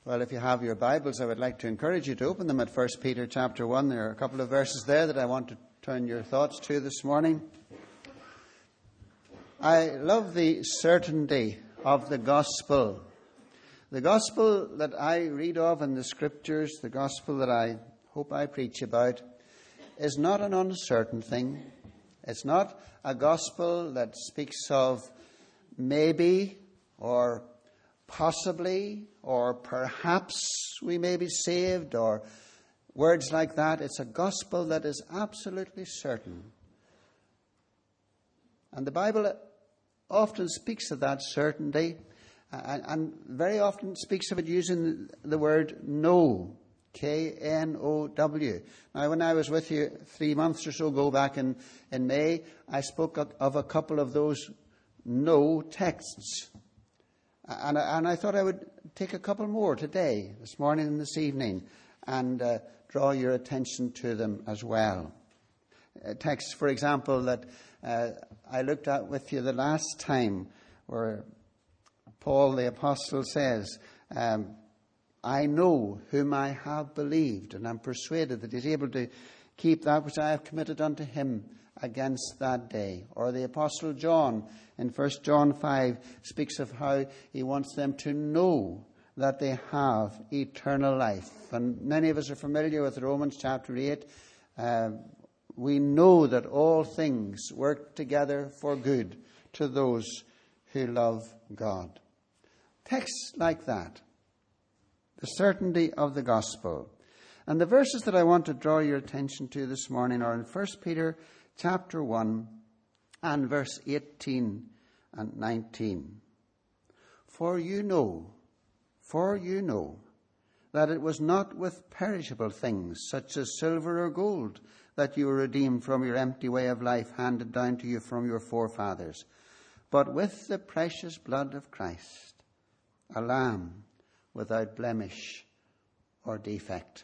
Well, if you have your Bibles, I would like to encourage you to open them at 1 Peter chapter 1. There are a couple of verses there that I want to turn your thoughts to this morning. I love the certainty of the gospel. The gospel that I read of in the scriptures, the gospel that I hope I preach about, is not an uncertain thing. It's not a gospel that speaks of maybe or possibly or perhaps we may be saved or words like that. It's a gospel that is absolutely certain. And the Bible often speaks of that certainty and very often speaks of it using the word know, K-N-O-W. Now, when I was with you 3 months or so ago back in May, I spoke of a couple of those know texts. And I thought I would take a couple more today, this morning and this evening, and draw your attention to them as well. Texts, for example, that I looked at with you the last time, where Paul the Apostle says, I know whom I have believed, and I'm persuaded that he's able to keep that which I have committed unto him against that day. Or the Apostle John in 1 John 5 speaks of how he wants them to know that they have eternal life. And many of us are familiar with Romans chapter 8. We know that all things work together for good to those who love God. Texts like that, the certainty of the gospel. And the verses that I want to draw your attention to this morning are in 1 Peter chapter 1 and verse 18 and 19. For you know that it was not with perishable things such as silver or gold that you were redeemed from your empty way of life handed down to you from your forefathers, but with the precious blood of Christ, a lamb without blemish or defect.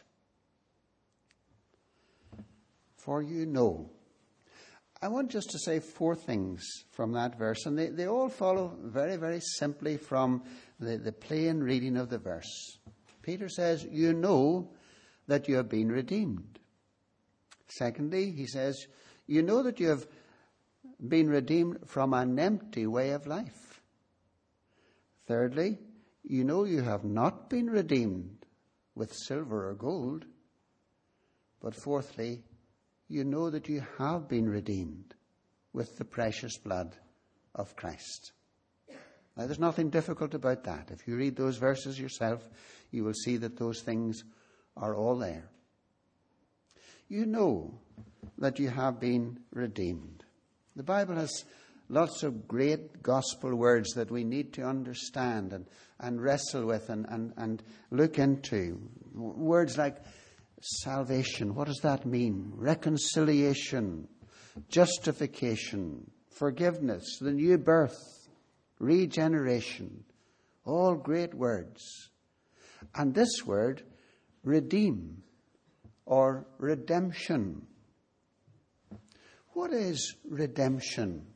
For you know. I want just to say 4 things from that verse, and they all follow very, very simply from the plain reading of the verse. Peter says, you know that you have been redeemed. Secondly, he says, you know that you have been redeemed from an empty way of life. Thirdly, you know you have not been redeemed with silver or gold. But fourthly, you know that you have been redeemed with the precious blood of Christ. Now, there's nothing difficult about that. If you read those verses yourself, you will see that those things are all there. You know that you have been redeemed. The Bible has lots of great gospel words that we need to understand and wrestle with and look into. Words like salvation, what does that mean? Reconciliation, justification, forgiveness, the new birth, regeneration, all great words. And this word, redeem or redemption. What is redemption?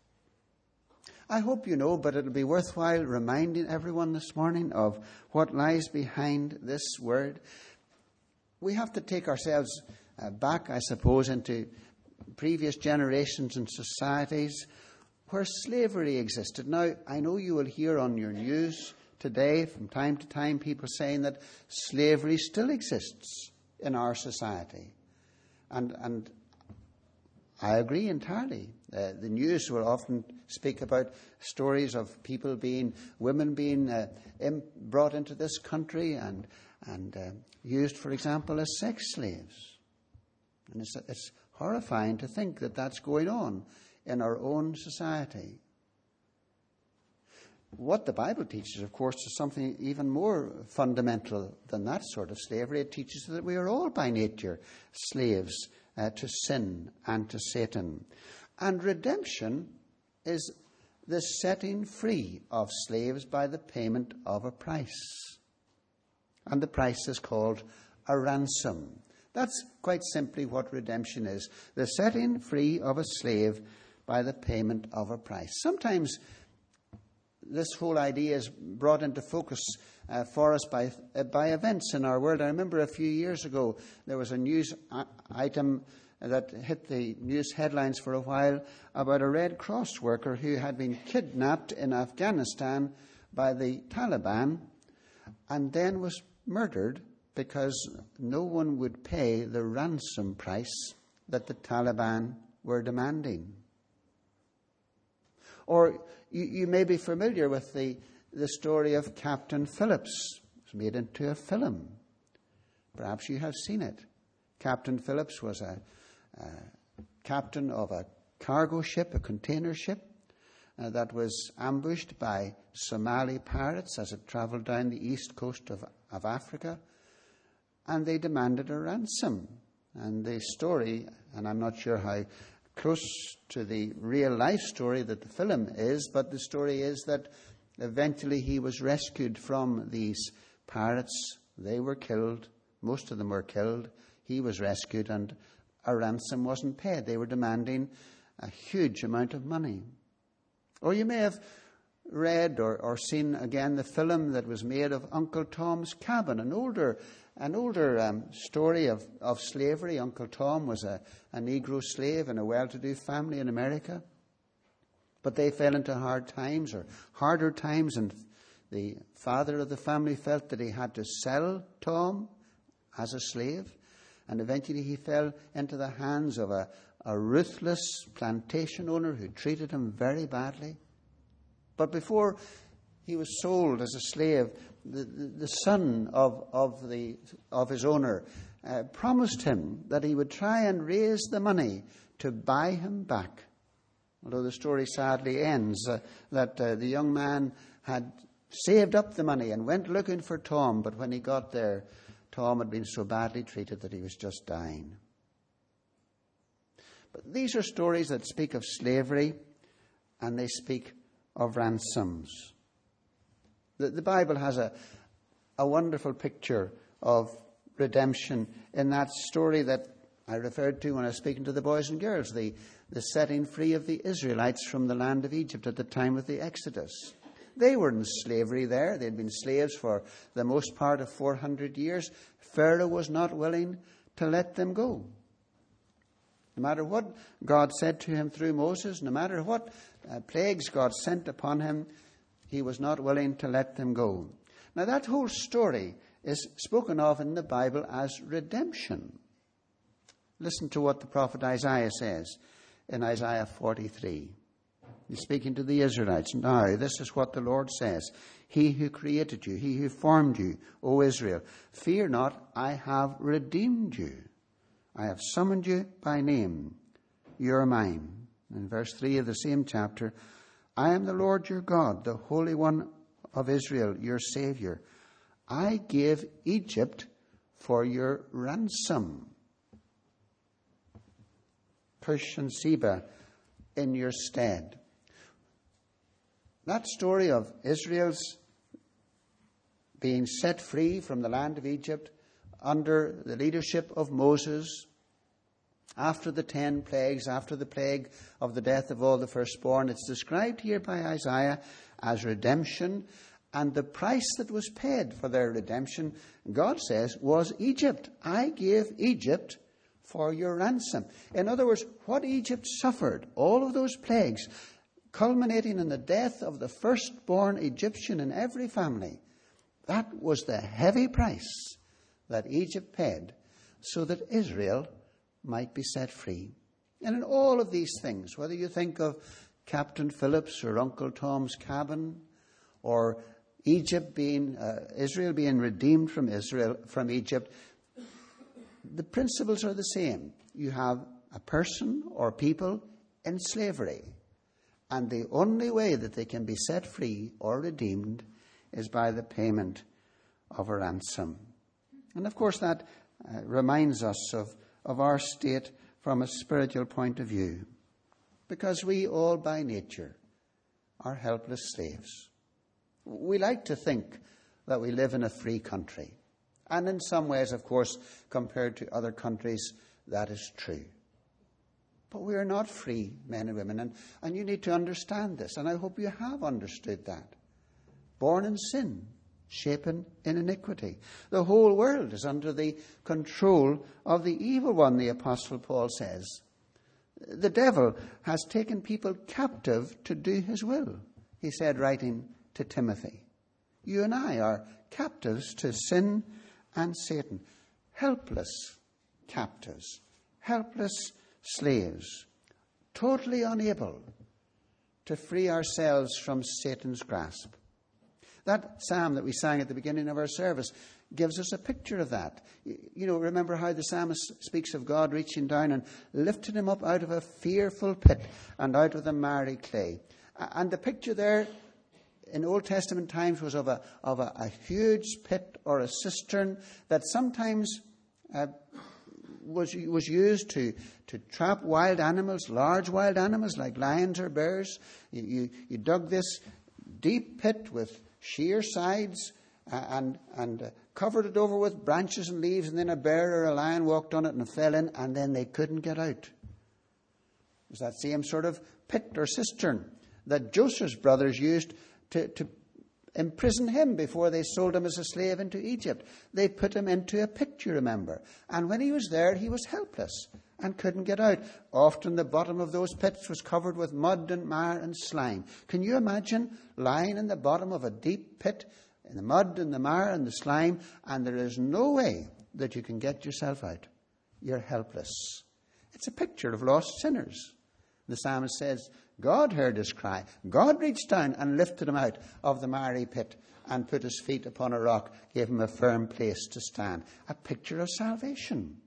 I hope you know, but it'll be worthwhile reminding everyone this morning of what lies behind this word. We have to take ourselves back, I suppose, into previous generations and societies where slavery existed. Now, I know you will hear on your news today, from time to time, people saying that slavery still exists in our society. And I agree entirely. The news will often speak about stories of women being brought into this country and used, for example, as sex slaves. And it's horrifying to think that that's going on in our own society. What the Bible teaches, of course, is something even more fundamental than that sort of slavery. It teaches that we are all by nature slaves to sin and to Satan. And redemption is the setting free of slaves by the payment of a price. And the price is called a ransom. That's quite simply what redemption is. The setting free of a slave by the payment of a price. Sometimes this whole idea is brought into focus for us by events in our world. I remember a few years ago there was a news item that hit the news headlines for a while about a Red Cross worker who had been kidnapped in Afghanistan by the Taliban and then was murdered because no one would pay the ransom price that the Taliban were demanding. Or you may be familiar with the story of Captain Phillips. It was made into a film. Perhaps you have seen it. Captain Phillips was a captain of a cargo ship, a container ship, that was ambushed by Somali pirates as it travelled down the east coast of Africa, and they demanded a ransom. And the story, and I'm not sure how close to the real life story that the film is, but the story is that eventually he was rescued from these pirates. They were killed. Most of them were killed. He was rescued, and a ransom wasn't paid. They were demanding a huge amount of money. Or you may have read or seen again the film that was made of Uncle Tom's Cabin, an older story of slavery. Uncle Tom was a Negro slave in a well-to-do family in America. But they fell into hard times or harder times, and the father of the family felt that he had to sell Tom as a slave. And eventually he fell into the hands of a ruthless plantation owner who treated him very badly. But before he was sold as a slave, the son of his owner promised him that he would try and raise the money to buy him back. Although the story sadly ends that the young man had saved up the money and went looking for Tom, but when he got there, Tom had been so badly treated that he was just dying. But these are stories that speak of slavery, and they speak of ransoms. The Bible has a wonderful picture of redemption in that story that I referred to when I was speaking to the boys and girls, the setting free of the Israelites from the land of Egypt at the time of the Exodus. They were in slavery there. They'd been slaves for the most part of 400 years. Pharaoh was not willing to let them go. No matter what God said to him through Moses, no matter what plagues God sent upon him, he was not willing to let them go. Now that whole story is spoken of in the Bible as redemption. Listen to what the prophet Isaiah says in Isaiah 43. He's speaking to the Israelites. Now, this is what the Lord says. He who created you, he who formed you, O Israel, fear not, I have redeemed you. I have summoned you by name. You are mine. In verse 3 of the same chapter, I am the Lord your God, the Holy One of Israel, your Savior. I gave Egypt for your ransom. Cush and Seba in your stead. That story of Israel's being set free from the land of Egypt under the leadership of Moses, after the 10 plagues, after the plague of the death of all the firstborn, it's described here by Isaiah as redemption, and the price that was paid for their redemption, God says, was Egypt. I gave Egypt for your ransom. In other words, what Egypt suffered, all of those plagues, culminating in the death of the firstborn Egyptian in every family, that was the heavy price that Egypt paid so that Israel might be set free. And in all of these things, whether you think of Captain Phillips or Uncle Tom's Cabin, or Israel being redeemed from Egypt, the principles are the same. You have a person or people in slavery, and the only way that they can be set free or redeemed is by the payment of a ransom. And of course that reminds us of our state from a spiritual point of view, because we all by nature are helpless slaves. We like to think that we live in a free country. And in some ways, of course, compared to other countries, that is true. But we are not free men and women, and you need to understand this, and I hope you have understood that. born in sin, shapen in iniquity. The whole world is under the control of the evil one, the Apostle Paul says. The devil has taken people captive to do his will, he said, writing to Timothy. You and I are captives to sin and Satan. Helpless captives, helpless slaves, totally unable to free ourselves from Satan's grasp. That psalm that we sang at the beginning of our service gives us a picture of that. You know, remember how the psalmist speaks of God reaching down and lifting him up out of a fearful pit and out of the miry clay. And the picture there in Old Testament times was of a huge pit or a cistern that sometimes was used to trap wild animals, large wild animals like lions or bears. You dug this deep pit with sheer sides and covered it over with branches and leaves, and then a bear or a lion walked on it and fell in, and then they couldn't get out. It was that same sort of pit or cistern that Joseph's brothers used to imprison him before they sold him as a slave into Egypt. They put him into a pit, you remember. And when he was there, he was helpless and couldn't get out. Often the bottom of those pits was covered with mud and mire and slime. Can you imagine lying in the bottom of a deep pit in the mud and the mire and the slime, and there is no way that you can get yourself out? You're helpless. It's a picture of lost sinners. The psalmist says, God heard his cry. God reached down and lifted him out of the miry pit and put his feet upon a rock, gave him a firm place to stand. A picture of salvation.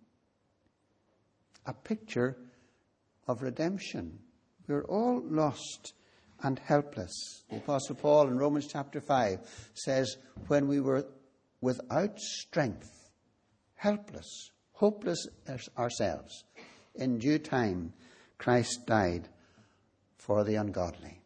A picture of redemption. We're all lost and helpless. The Apostle Paul in Romans chapter 5 says, when we were without strength, helpless, hopeless ourselves, in due time Christ died for the ungodly.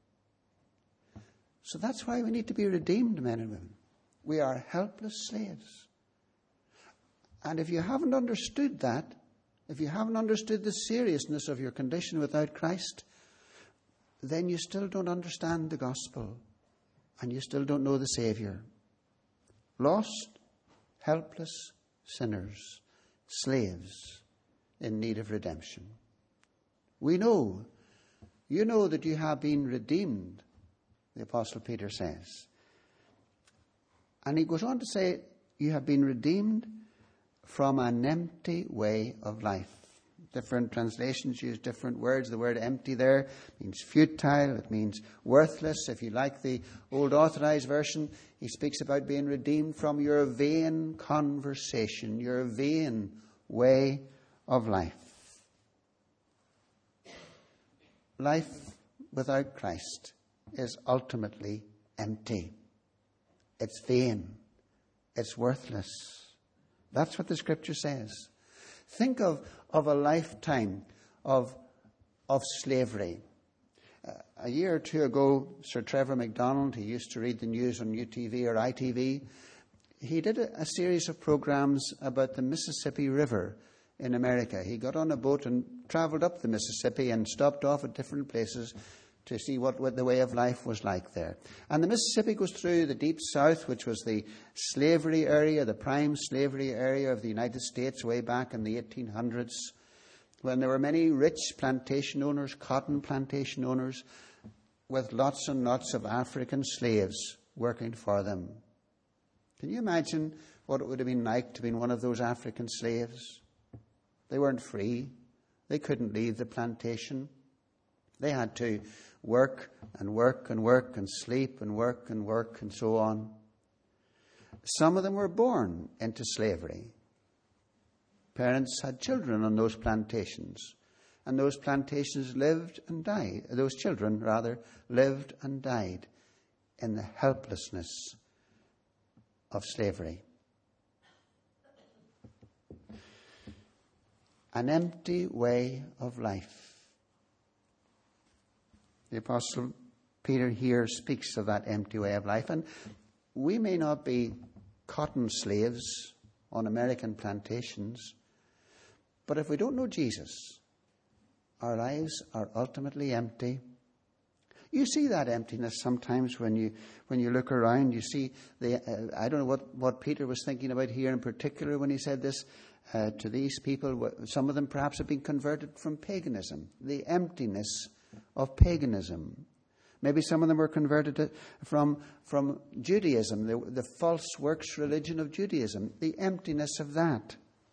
So that's why we need to be redeemed, men and women. We are helpless slaves. And if you haven't understood that, if you haven't understood the seriousness of your condition without Christ, then you still don't understand the gospel and you still don't know the Savior. Lost, helpless sinners, slaves in need of redemption. We know, you know that you have been redeemed, the Apostle Peter says. And he goes on to say, you have been redeemed from an empty way of life. Different translations use different words. The word empty there means futile. It means worthless. If you like the old authorized version, he speaks about being redeemed from your vain conversation, your vain way of life. Life without Christ is ultimately empty. It's vain. It's worthless. That's what the Scripture says. Think of a lifetime of slavery. A year or two ago, Sir Trevor MacDonald, he used to read the news on UTV or ITV, he did a series of programs about the Mississippi River in America. He got on a boat and travelled up the Mississippi and stopped off at different places to see what the way of life was like there. And the Mississippi goes through the deep south, which was the slavery area, the prime slavery area of the United States way back in the 1800s, when there were many rich plantation owners, cotton plantation owners, with lots and lots of African slaves working for them. Can you imagine what it would have been like to be one of those African slaves? They weren't free. They couldn't leave the plantation. They had to work and work and work and sleep and work and so on. Some of them were born into slavery. Parents had children on those plantations, and those plantations lived and died. Those children, rather, lived and died in the helplessness of slavery. An empty way of life. The Apostle Peter here speaks of that empty way of life. And we may not be cotton slaves on American plantations, but if we don't know Jesus, our lives are ultimately empty. You see that emptiness sometimes when you look around. You see I don't know what Peter was thinking about here in particular when he said this to these people. Some of them perhaps have been converted from paganism, the emptiness of paganism. Maybe some of them were converted from Judaism, the false works religion of Judaism, the emptiness of that.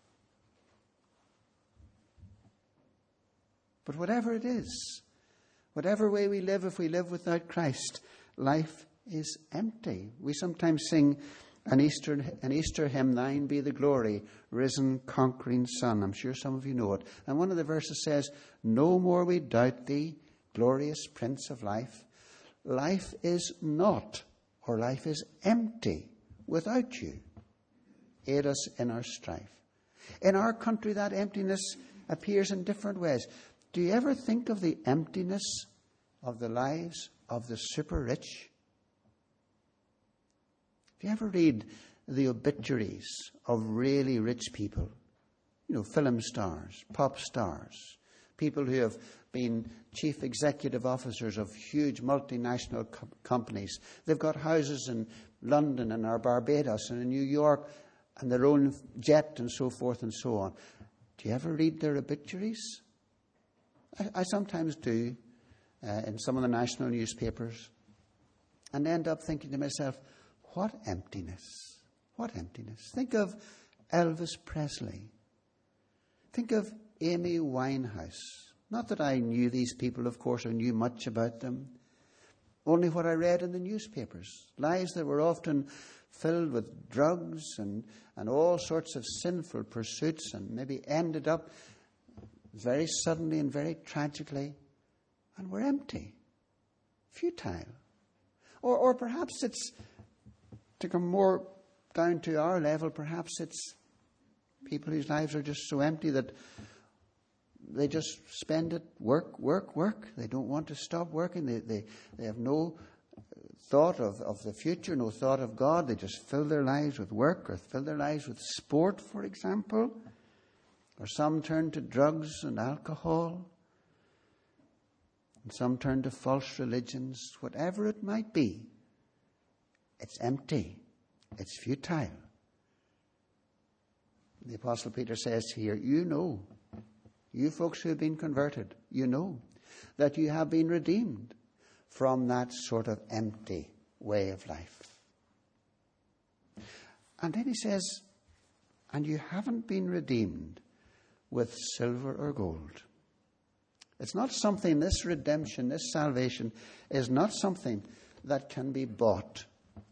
But whatever it is, whatever way we live, if we live without Christ, life is empty. We sometimes sing an Easter hymn, "Thine be the glory, risen, conquering Son." I'm sure some of you know it. And one of the verses says, "No more we doubt thee, glorious Prince of life." Life is not, or life is empty without you. Aid us in our strife. In our country, that emptiness appears in different ways. Do you ever think of the emptiness of the lives of the super rich? Do you ever read the obituaries of really rich people? You know, film stars, pop stars, people who have been chief executive officers of huge multinational companies. They've got houses in London and or Barbados and in New York and their own jet and so forth and so on. Do you ever read their obituaries? I sometimes do in some of the national newspapers and end up thinking to myself, what emptiness, what emptiness. Think of Elvis Presley. Think of Amy Winehouse. Not that I knew these people, of course, or knew much about them. Only what I read in the newspapers. Lives that were often filled with drugs and all sorts of sinful pursuits and maybe ended up very suddenly and very tragically and were empty, futile. Or perhaps it's, to come more down to our level, perhaps it's people whose lives are just so empty that they just spend it work. They don't want to stop working. They have no thought of the future, no thought of God. They just fill their lives with work or fill their lives with sport, for example. Or some turn to drugs and alcohol. And some turn to false religions. Whatever it might be, it's empty. It's futile. The Apostle Peter says here, you folks who have been converted, you know that you have been redeemed from that sort of empty way of life. And then he says, and you haven't been redeemed with silver or gold. It's not something, this redemption, this salvation is not something that can be bought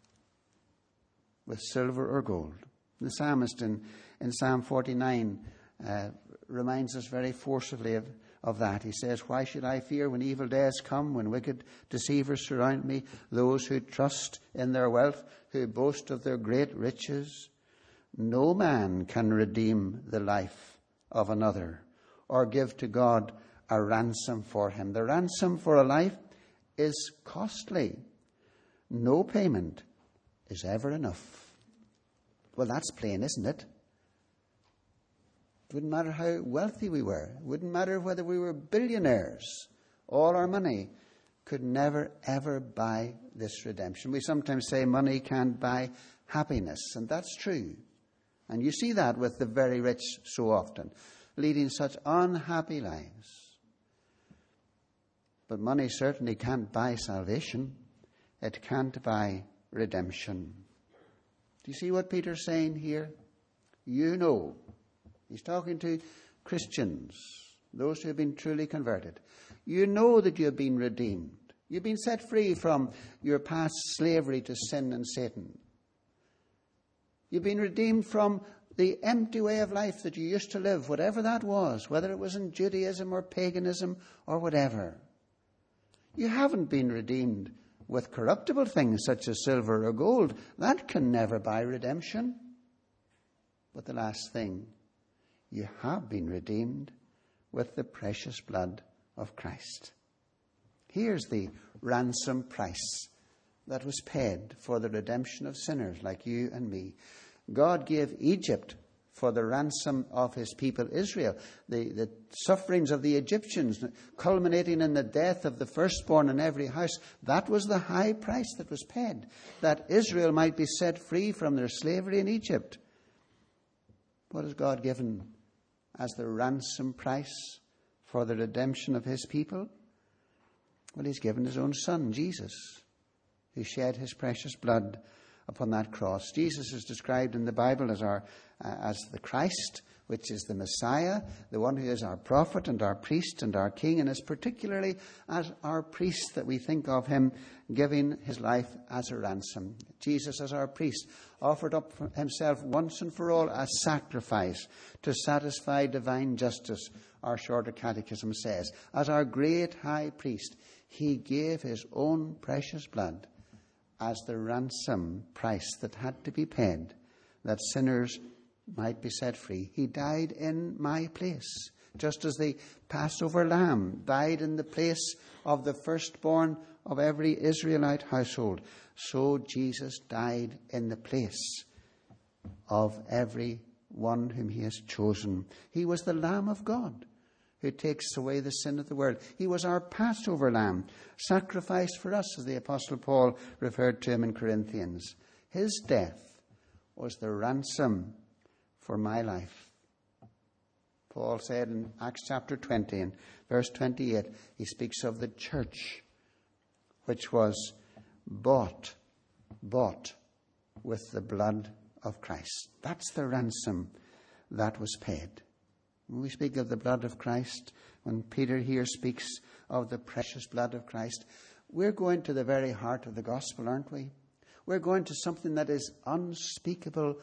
with silver or gold. The psalmist in Psalm 49 reminds us very forcibly of that. He says, "Why should I fear when evil days come, when wicked deceivers surround me, those who trust in their wealth, who boast of their great riches? No man can redeem the life of another or give to God a ransom for him." The ransom for a life is costly. No payment is ever enough. Well, that's plain, isn't it? It wouldn't matter how wealthy we were. It wouldn't matter whether we were billionaires. All our money could never, ever buy this redemption. We sometimes say money can't buy happiness, and that's true. And you see that with the very rich so often, leading such unhappy lives. But money certainly can't buy salvation. It can't buy redemption. Do you see what Peter's saying here? You know. He's talking to Christians, those who have been truly converted. You know that you have been redeemed. You've been set free from your past slavery to sin and Satan. You've been redeemed from the empty way of life that you used to live, whatever that was, whether it was in Judaism or paganism or whatever. You haven't been redeemed with corruptible things such as silver or gold. That can never buy redemption. But the last thing, you have been redeemed with the precious blood of Christ. Here's the ransom price that was paid for the redemption of sinners like you and me. God gave Egypt for the ransom of his people Israel. The sufferings of the Egyptians, culminating in the death of the firstborn in every house, that was the high price that was paid, that Israel might be set free from their slavery in Egypt. What has God given as the ransom price for the redemption of his people? Well, he's given his own Son, Jesus, who shed his precious blood upon that cross. Jesus is described in the Bible as the Christ, which is the Messiah, the one who is our prophet and our priest and our king, and is particularly as our priest that we think of him giving his life as a ransom. Jesus, as our priest, offered up himself once and for all as sacrifice to satisfy divine justice, our Shorter Catechism says. As our great high priest, he gave his own precious blood as the ransom price that had to be paid, that sinners might be set free. He died in my place, just as the Passover lamb died in the place of the firstborn of every Israelite household. So Jesus died in the place of every one whom he has chosen. He was the Lamb of God who takes away the sin of the world. He was our Passover lamb, sacrificed for us, as the Apostle Paul referred to him in Corinthians. His death was the ransom for my life. Paul said in Acts chapter 20 and verse 28, he speaks of the church, which was bought with the blood of Christ. That's the ransom that was paid. When we speak of the blood of Christ, when Peter here speaks of the precious blood of Christ, we're going to the very heart of the gospel, aren't we? We're going to something that is unspeakably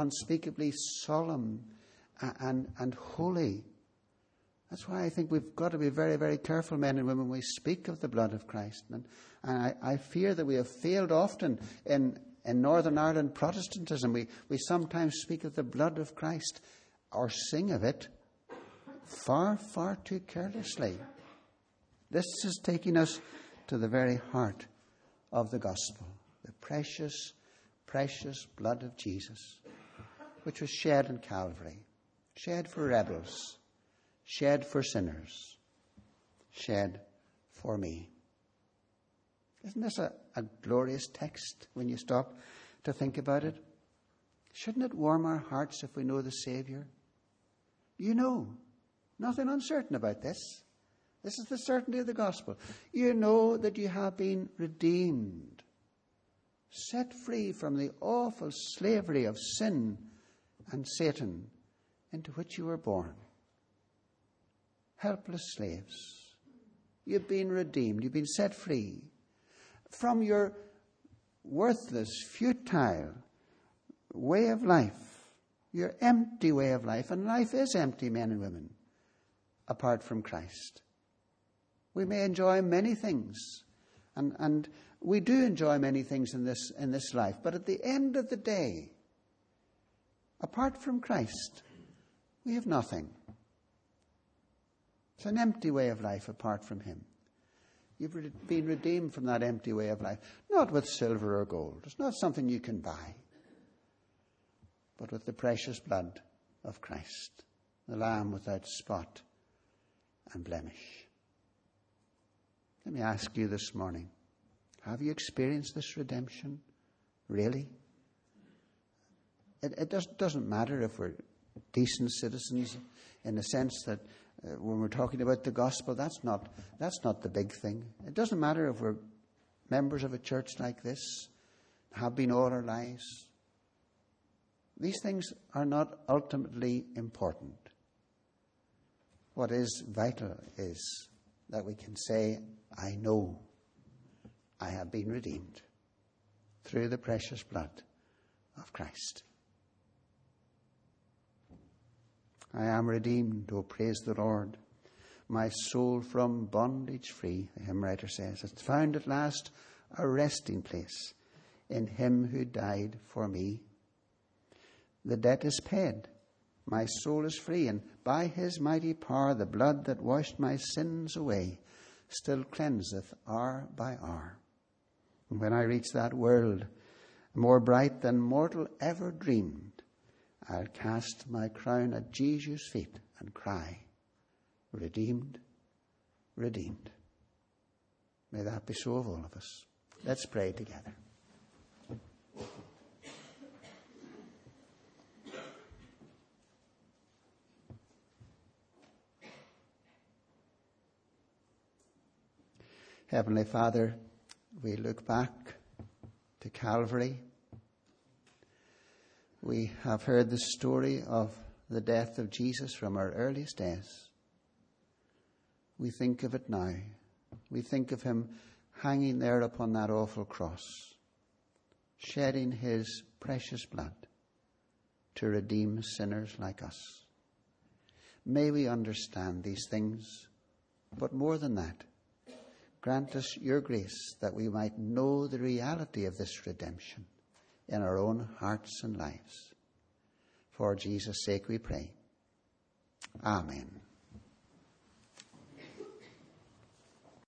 solemn and holy. That's why I think we've got to be very, very careful, men and women, when we speak of the blood of Christ. And I fear that we have failed often in Northern Ireland Protestantism. We sometimes speak of the blood of Christ or sing of it far, far too carelessly. This is taking us to the very heart of the gospel, the precious, precious blood of Jesus, which was shed in Calvary, shed for rebels, shed for sinners, shed for me. Isn't this a glorious text when you stop to think about it? Shouldn't it warm our hearts if we know the Saviour? You know, nothing uncertain about this. This is the certainty of the gospel. You know that you have been redeemed, set free from the awful slavery of sin and Satan into which you were born. Helpless slaves. You've been redeemed. You've been set free from your worthless, futile way of life, your empty way of life. And life is empty, men and women, apart from Christ. We may enjoy many things, and we do enjoy many things in this life, but at the end of the day, apart from Christ, we have nothing. It's an empty way of life apart from him. You've been redeemed from that empty way of life, not with silver or gold. It's not something you can buy, but with the precious blood of Christ, the Lamb without spot and blemish. Let me ask you this morning, have you experienced this redemption? Really? It doesn't matter if we're decent citizens, in the sense that when we're talking about the gospel, that's not the big thing. It doesn't matter if we're members of a church like this, have been all our lives. These things are not ultimately important. What is vital is that we can say, I know I have been redeemed through the precious blood of Christ. I am redeemed, oh praise the Lord. My soul from bondage free, the hymn writer says. It's found at last a resting place in him who died for me. The debt is paid. My soul is free, and by his mighty power the blood that washed my sins away still cleanseth hour by hour. And when I reach that world more bright than mortal ever dreamed, I'll cast my crown at Jesus' feet and cry, redeemed, redeemed. May that be so of all of us. Let's pray together. Heavenly Father, we look back to Calvary. We have heard the story of the death of Jesus from our earliest days. We think of it now. We think of him hanging there upon that awful cross, shedding his precious blood to redeem sinners like us. May we understand these things, but more than that, grant us your grace that we might know the reality of this redemption in our own hearts and lives. For Jesus' sake we pray. Amen.